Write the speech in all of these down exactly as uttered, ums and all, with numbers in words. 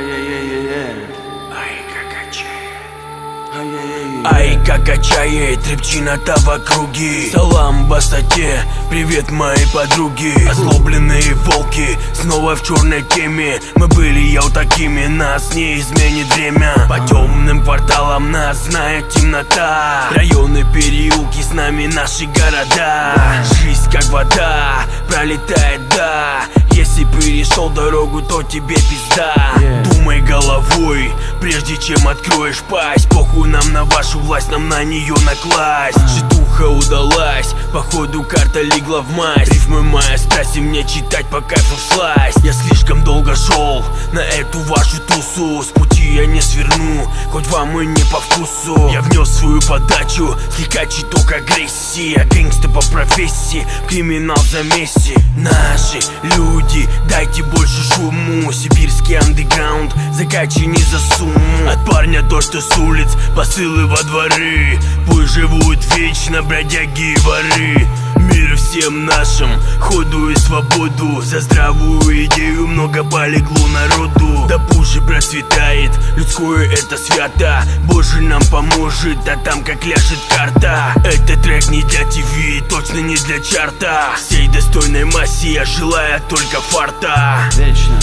Ай, как качает репчина-то в округе. Салам басоте, привет мои подруги. Озлобленные волки, снова в черной теме. Мы были яу такими, нас не изменит время. По темным кварталам нас знает темнота. Районы, переулки, с нами наши города. Жизнь как вода, пролетает, да. Если перешел дорогу, то тебе пизда. Думай головой, прежде чем откроешь пасть. Похуй нам на вашу власть, нам на нее накласть. Житуха удалась, походу карта легла в масть. Рифмы моя страсть, и мне читать по кайфу всласть. Я слишком долго шел на эту вашу тусу. С пути я не сверну, хоть вам и не по вкусу. Я внес свою подачу, слегка чуток агрессии. Я гэнгстер по профессии, в криминал замесе. Наши люди, дайте больше шуму. Сибирский андеграунд, закачи не за сумму. От парня то, что с улиц, посылы во дворы. Пусть живут вечно бродяги и воры. Мир всем нашим, ходу и свободу. За здравую идею много полегло народу. Да пусть процветает, людское это свято. Боже нам поможет, а там как ляжет карта. Этот трек не для ТВ, точно не для чарта. Всей достойной массе я желаю только фарта. Вечно.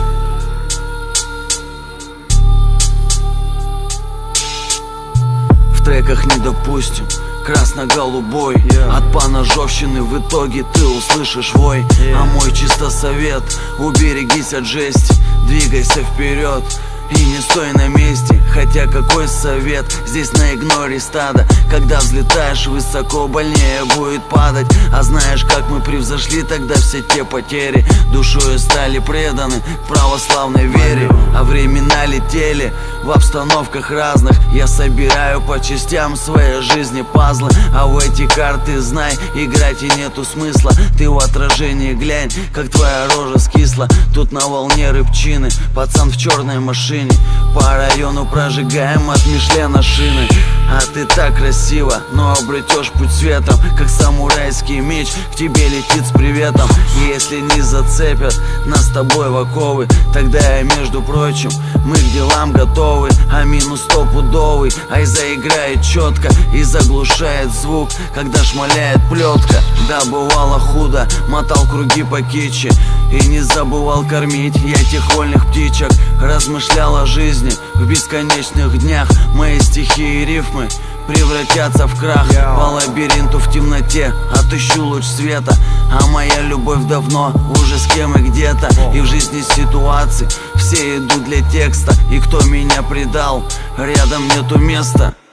В треках не допустим красно-голубой, yeah. От поножовщины в итоге ты услышишь вой, yeah. А мой чисто совет: уберегись от жести, двигайся вперед и не стой на месте. Хотя какой совет, здесь на игноре стада. Когда взлетаешь высоко, больнее будет падать. А знаешь, как мы превзошли тогда все те потери? Душою стали преданы православной вере. А времена летели в обстановках разных. Я собираю по частям своей жизни пазлы. А в эти карты, знай, играть и нету смысла. Ты в отражении глянь, как твоя рожа скисла. Тут на волне рыбчины, пацан в черной машине. По району прожигаем от Мишлена шины. А ты так красиво, но обретешь путь светом. Как самурайский меч к тебе летит с приветом. И если не зацепят нас с тобой в оковы, тогда я, между прочим, мы к делам готовы. А минус стопудовый, ай заиграет четко и заглушает звук, когда шмаляет плетка. Да, бывало худо, мотал круги по кичи и не забывал кормить я тех вольных птичек. Размышлял о жизни в бесконечных днях. Мои стихи и рифмы превратятся в крах. По лабиринту в темноте отыщу луч света. А моя любовь давно уже с кем и где-то. И в жизни ситуации все идут для текста. И кто меня предал, рядом нету места.